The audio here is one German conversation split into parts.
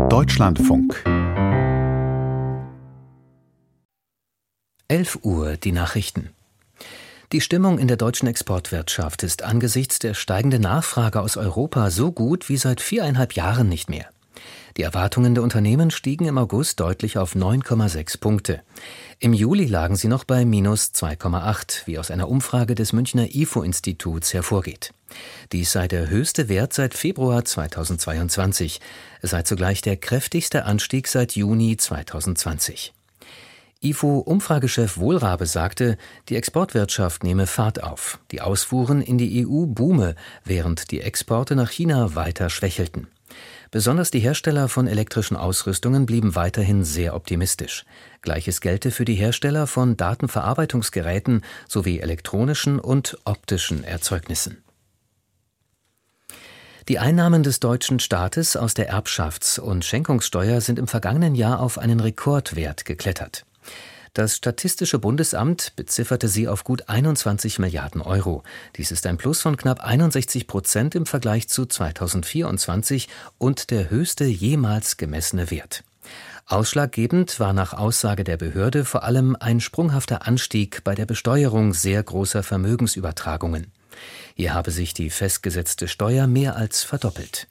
Deutschlandfunk 11 Uhr, die Nachrichten. Die Stimmung in der deutschen Exportwirtschaft ist angesichts der steigenden Nachfrage aus Europa so gut wie seit 4,5 Jahren nicht mehr. Die Erwartungen der Unternehmen stiegen im August deutlich auf 9,6 Punkte. Im Juli lagen sie noch bei minus 2,8, wie aus einer Umfrage des Münchner IFO-Instituts hervorgeht. Dies sei der höchste Wert seit Februar 2022. Es sei zugleich der kräftigste Anstieg seit Juni 2020. IFO-Umfragechef Wohlrabe sagte, die Exportwirtschaft nehme Fahrt auf. Die Ausfuhren in die EU boome, während die Exporte nach China weiter schwächelten. Besonders die Hersteller von elektrischen Ausrüstungen blieben weiterhin sehr optimistisch. Gleiches gelte für die Hersteller von Datenverarbeitungsgeräten sowie elektronischen und optischen Erzeugnissen. Die Einnahmen des deutschen Staates aus der Erbschafts- und Schenkungssteuer sind im vergangenen Jahr auf einen Rekordwert geklettert. Das Statistische Bundesamt bezifferte sie auf gut 21 Milliarden Euro. Dies ist ein Plus von knapp 61% im Vergleich zu 2024 und der höchste jemals gemessene Wert. Ausschlaggebend war nach Aussage der Behörde vor allem ein sprunghafter Anstieg bei der Besteuerung sehr großer Vermögensübertragungen. Hier habe sich die festgesetzte Steuer mehr als verdoppelt.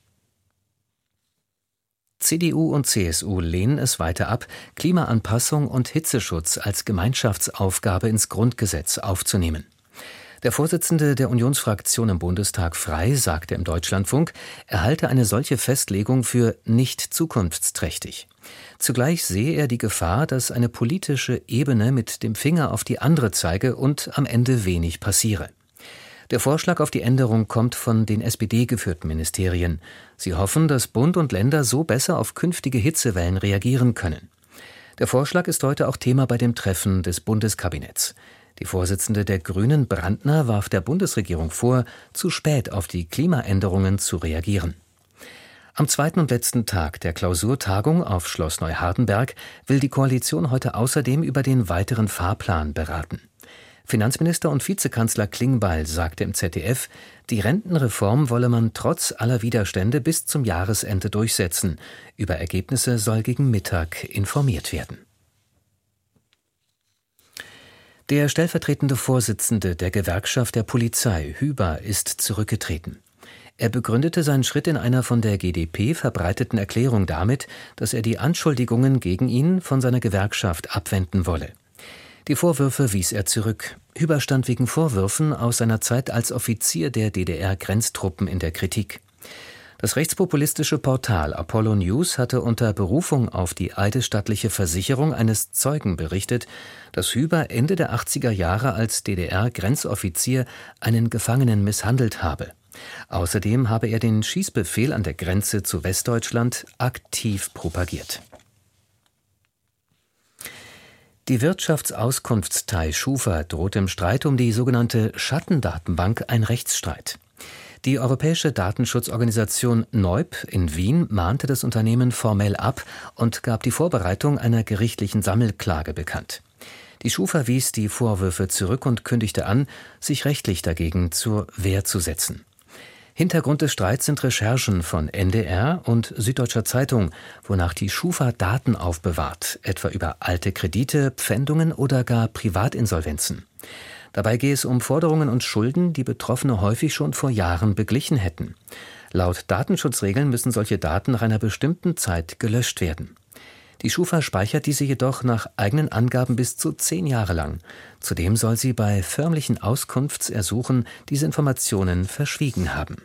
CDU und CSU lehnen es weiter ab, Klimaanpassung und Hitzeschutz als Gemeinschaftsaufgabe ins Grundgesetz aufzunehmen. Der Vorsitzende der Unionsfraktion im Bundestag Frey sagte im Deutschlandfunk, er halte eine solche Festlegung für nicht zukunftsträchtig. Zugleich sehe er die Gefahr, dass eine politische Ebene mit dem Finger auf die andere zeige und am Ende wenig passiere. Der Vorschlag auf die Änderung kommt von den SPD-geführten Ministerien. Sie hoffen, dass Bund und Länder so besser auf künftige Hitzewellen reagieren können. Der Vorschlag ist heute auch Thema bei dem Treffen des Bundeskabinetts. Die Vorsitzende der Grünen, Brandner, warf der Bundesregierung vor, zu spät auf die Klimaänderungen zu reagieren. Am zweiten und letzten Tag der Klausurtagung auf Schloss Neuhardenberg will die Koalition heute außerdem über den weiteren Fahrplan beraten. Finanzminister und Vizekanzler Klingbeil sagte im ZDF, die Rentenreform wolle man trotz aller Widerstände bis zum Jahresende durchsetzen. Über Ergebnisse soll gegen Mittag informiert werden. Der stellvertretende Vorsitzende der Gewerkschaft der Polizei, Hüber, ist zurückgetreten. Er begründete seinen Schritt in einer von der GdP verbreiteten Erklärung damit, dass er die Anschuldigungen gegen ihn von seiner Gewerkschaft abwenden wolle. Die Vorwürfe wies er zurück. Hüber stand wegen Vorwürfen aus seiner Zeit als Offizier der DDR-Grenztruppen in der Kritik. Das rechtspopulistische Portal Apollo News hatte unter Berufung auf die eidesstattliche Versicherung eines Zeugen berichtet, dass Hüber Ende der 80er Jahre als DDR-Grenzoffizier einen Gefangenen misshandelt habe. Außerdem habe er den Schießbefehl an der Grenze zu Westdeutschland aktiv propagiert. Die Wirtschaftsauskunftstei Schufa droht im Streit um die sogenannte Schattendatenbank ein Rechtsstreit. Die europäische Datenschutzorganisation NEUB in Wien mahnte das Unternehmen formell ab und gab die Vorbereitung einer gerichtlichen Sammelklage bekannt. Die Schufa wies die Vorwürfe zurück und kündigte an, sich rechtlich dagegen zur Wehr zu setzen. Hintergrund des Streits sind Recherchen von NDR und Süddeutscher Zeitung, wonach die Schufa Daten aufbewahrt, etwa über alte Kredite, Pfändungen oder gar Privatinsolvenzen. Dabei gehe es um Forderungen und Schulden, die Betroffene häufig schon vor Jahren beglichen hätten. Laut Datenschutzregeln müssen solche Daten nach einer bestimmten Zeit gelöscht werden. Die Schufa speichert diese jedoch nach eigenen Angaben bis zu 10 Jahre lang. Zudem soll sie bei förmlichen Auskunftsersuchen diese Informationen verschwiegen haben.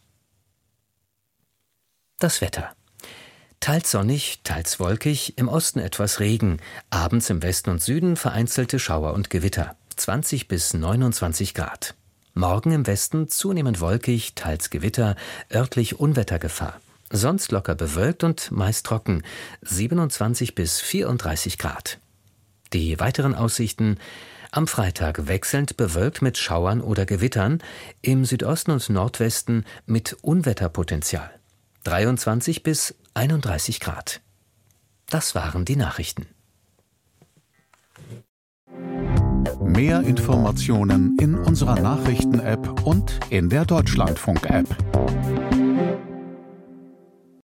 Das Wetter. Teils sonnig, teils wolkig, im Osten etwas Regen, abends im Westen und Süden vereinzelte Schauer und Gewitter, 20 bis 29 Grad. Morgen im Westen zunehmend wolkig, teils Gewitter, örtlich Unwettergefahr. Sonst locker bewölkt und meist trocken, 27 bis 34 Grad. Die weiteren Aussichten: am Freitag wechselnd bewölkt mit Schauern oder Gewittern, im Südosten und Nordwesten mit Unwetterpotenzial, 23 bis 31 Grad. Das waren die Nachrichten. Mehr Informationen in unserer Nachrichten-App und in der Deutschlandfunk-App.